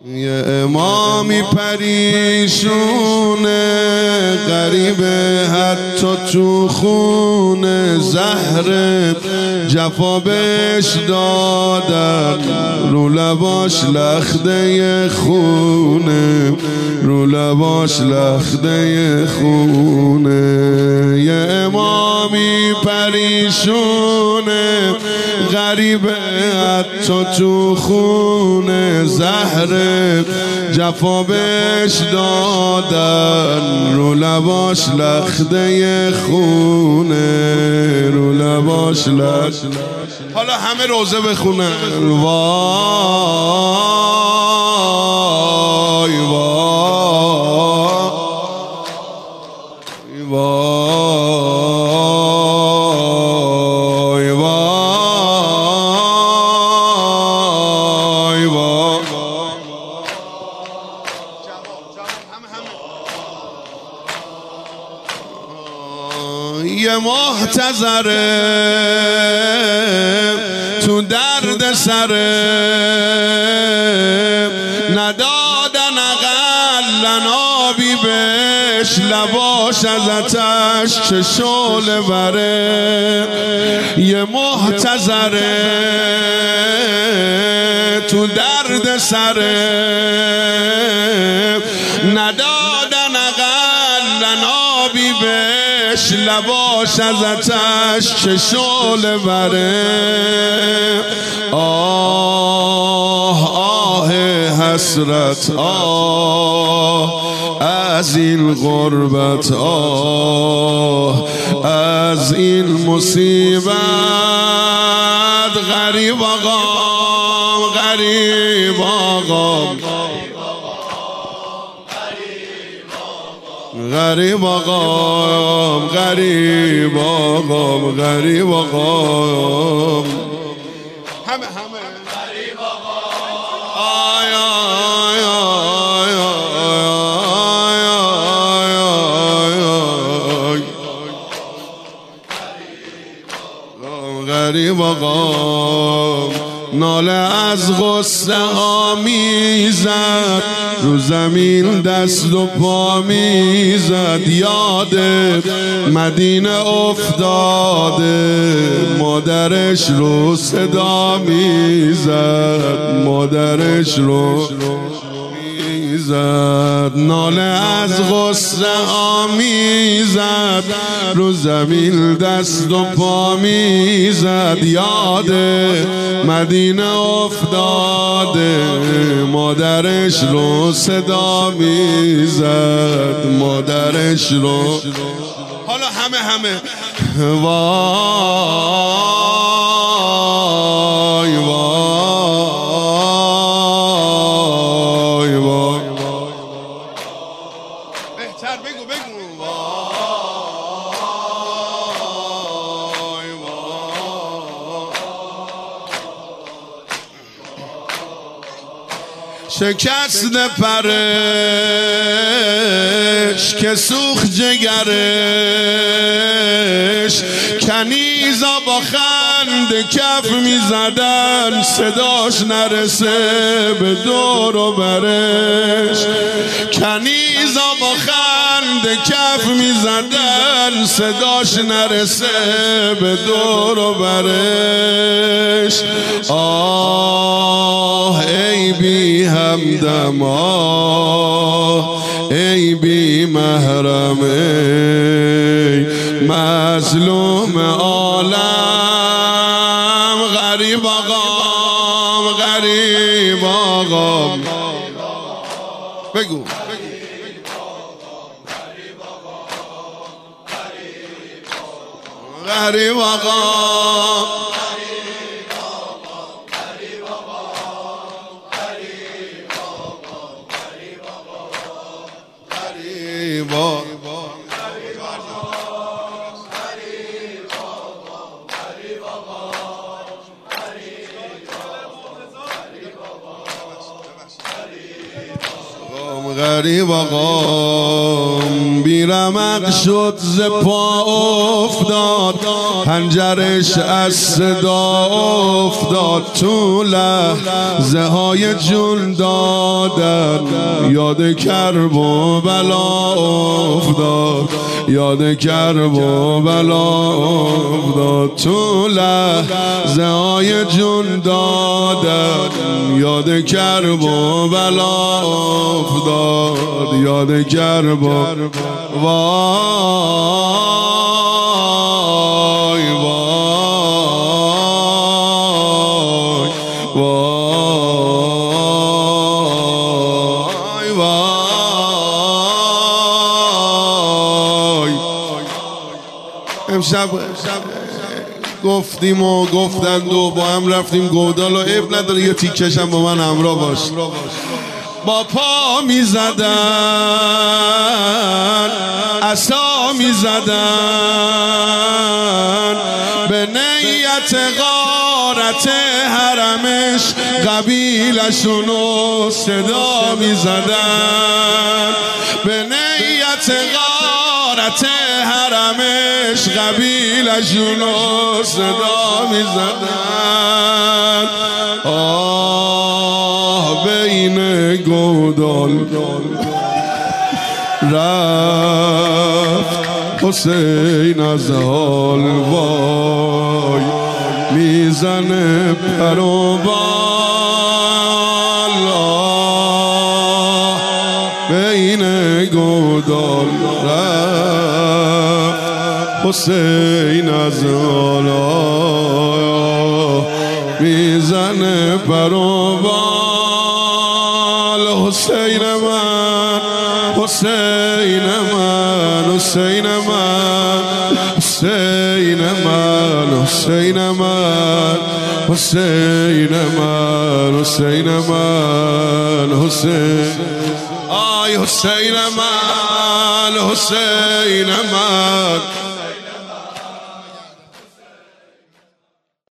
یه امامی پریشونه غریبه حتی تو خونه زهر جفا بهش دادن رو لباش لخته خونه رو لباش لخته خونه یه امامی پریشونه غریبه حتی تو خونه زهر جفا بهش دادن رو لباش لخته خونه رو لباش لخته. حالا همه روزه بخونن وای وای وای وای وای یه محتضره تو درد سره ندادن اقلن آبی بهش لباش از آتش چه شعله بره یه محتضره تو درد سره ندادن اقلن آبی بهش لباش از آتش چه شعله بره آه آه حسرت آه از این غربت آه از این مصیبت غریب آقام غریب آقام غریب آقام غریب آقام غریب آقام همه غریب آقام آی آی آی غریب آقام ناله از غصه ها میزد رو زمین دست و پا میزد یاد مدینه افتاده مادرش رو صدا میزد مادرش رو میزد ناله از غصه ها میزد رو زمین دست و پا میزد یاد مدینه افتاده مادرش رو صدا میزد مادرش رو حالا همه وای وای وای بهتر بگو وای شکست پرش که سوخت جگرش کنیزا با خند کف میزدن صداش نرسه به دور و برش کنیزا با خند کف میزدن صداش نرسه به دور و برش آه ای بی همدم آه ای بی محرم ای مظلوم عالم غریب آقام غریب آقام بگو غریب آقام غریب آقا بیرمق شد ز پا افتاد پنجرش از صدا افتاد تو لحظه های جون دادن یاد کرب و بلا افتاد یاد کرب و بلا افتاد تو لحظه های جون دادن یاد کرب و بلا افتاد یاد کرب و وای وای وای وای امشب گفتیم و گفتند و با هم رفتیم گودال و عیب نداره یه تیکش هم با من همراه باش با پا می زدن عصا می زدن به نیت غارت حرمش قبیلشونو صدا می زدن به نیت غارت حرمش قبیلشونو صدا می زدن بین گودال رفت حسین از حال وای میزنه پر و بال بین گودال رفت حسین از حال میزنه پر و بال حسین من حسین من حسین من حسین من حسین من حسین من حسین من حسین آی حسین من حسین من